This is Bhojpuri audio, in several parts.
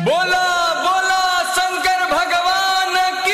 बोला बोला शंकर भगवान की।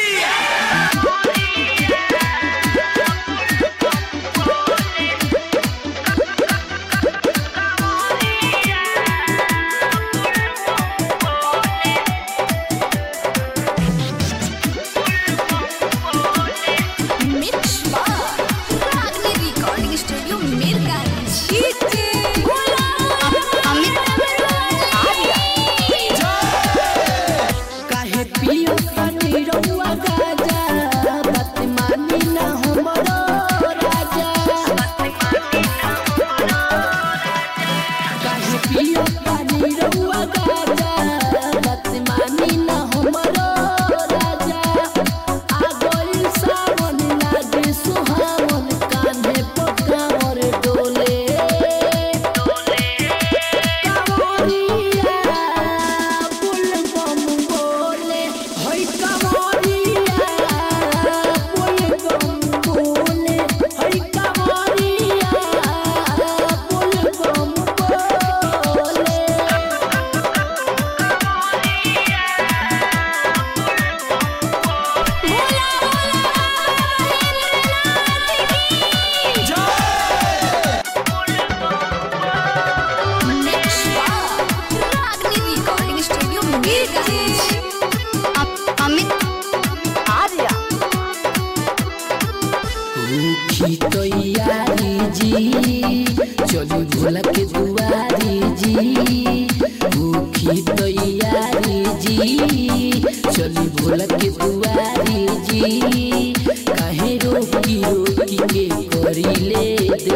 तैयारी जी चली भोला के दुआरी जी। भूखी तैयारी जी चली भोला के दुआरी जी। काहे रोकी रोकी के करी ले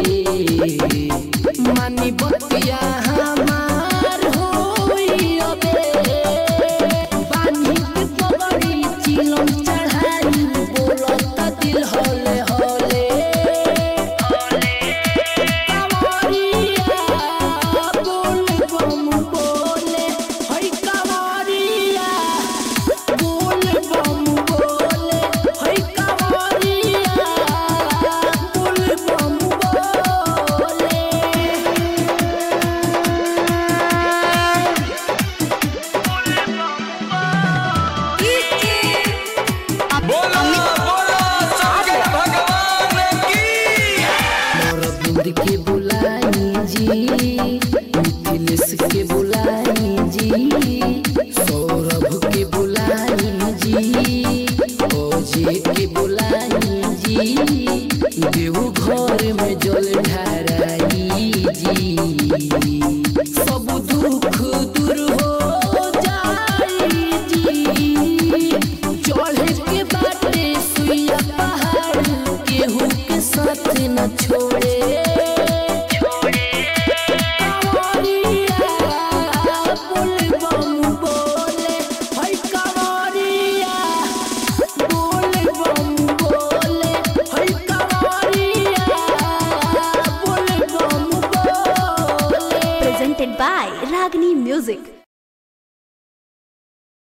दे मानी बतिया हमार होई अबे। बानी के पगड़ी चिलम चढ़ाई बोलता दिल होले होले। के बुलाई जी मिथिलेश के बुलाई जी। सौरभ के बुलाई जी अजय के बुलाई जी। देव घर में जल ढाराई जी। सब दुख दूर हो जाई जी। चढ़े के बाटे सुइया पहाड़ केहू के साथ न छोड़े। Presented by Ragini Music.